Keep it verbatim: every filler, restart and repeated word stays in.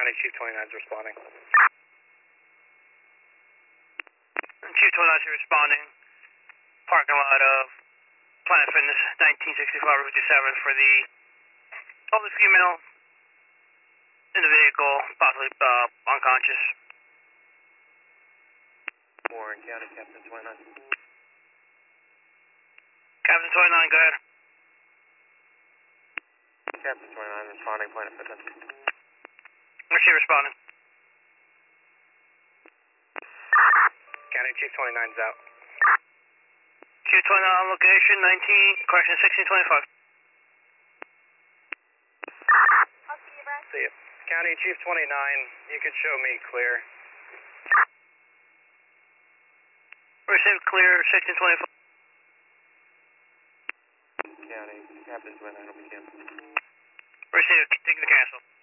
County Chief twenty-nine is responding. Chief twenty-nine is responding. Parking lot of Planet Fitness, nineteen sixty-five Route fifty-seven for the only female in the vehicle, possibly uh, unconscious. Warren County, Captain twenty-nine. Captain twenty-nine, go ahead. Captain twenty-nine responding, Planet Fitness. Where's she responding? County Chief twenty-nine is out. Chief twenty-nine on location, nineteen, correction, sixteen twenty-five. I'll see you, Brad. See you. County Chief twenty-nine, you could show me clear. Receive clear, sixteen twenty-five. County, Captain twenty-nine will be in. Receive, take the cancel.